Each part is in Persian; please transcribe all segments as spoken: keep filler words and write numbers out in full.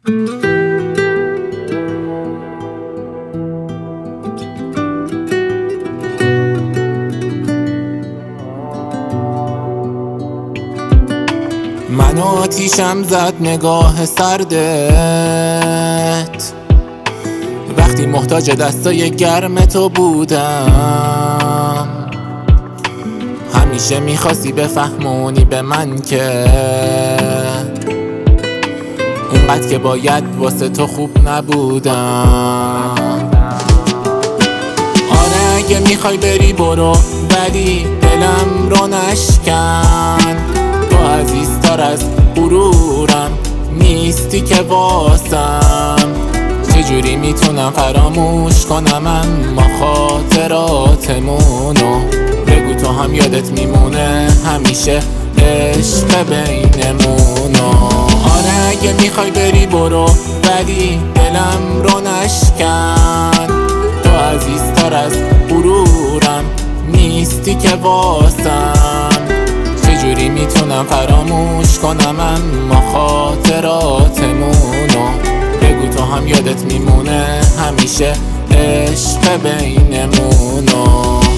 من آتیشم زد نگاه سردت وقتی محتاج دستای گرم تو بودم. همیشه میخواستی بفهمونی به من که اونقدر که باید واسه تو خوب نبودم. آره اگه میخوای بری برو، ولی دلم رو نشکن. تو عزیزتر از غرورم نیستی که واسم. چجوری میتونم فراموش کنم اما خاطراتمونو؟ بگو تو هم یادت میمونه همیشه عشق بینمونو. آره اگه میخوای بری برو، ولی دلم رو نشکن. تو عزیزتر از غرورم نیستی که واسم. چجوری میتونم فراموش کنم اما خاطراتمونو؟ بگو تو هم یادت میمونه همیشه عشق بینمونو.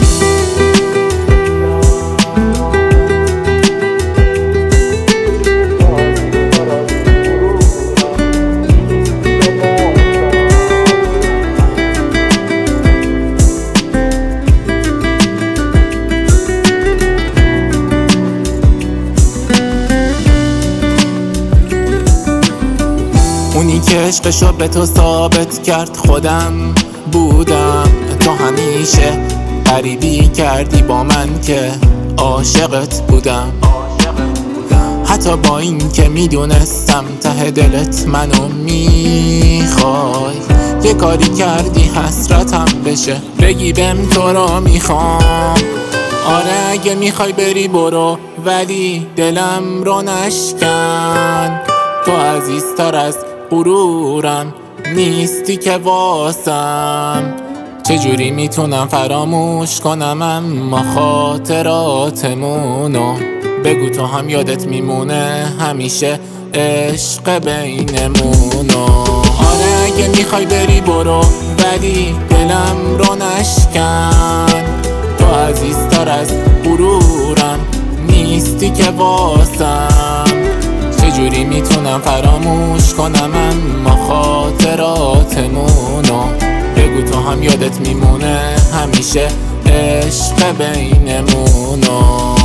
اونی که عشقشو به تو ثابت کرد خودم بودم. تو همیشه غریبی کردی با من که عاشقت بودم. حتی با این که میدونستم ته دلت منو میخوای، یه کاری کردی حسرتم بشه بگی بهم تو رو میخوام. آره اگه میخوای بری برو، ولی دلم رو نشکن. تو عزیزتر از غرورم نیستی که واسم. چجوری میتونم فراموش کنم اما خاطراتمونو؟ بگو تو هم یادت میمونه همیشه عشق بینمونو. آره اگه میخوای بری برو، ولی دلم رو نشکن. تو عزیزتر از غرورم نیستی که واسم. چجوری میتونم فراموش کنم اما خاطراتمونو؟ بگو تو هم یادت میمونه همیشه عشق بینمونو.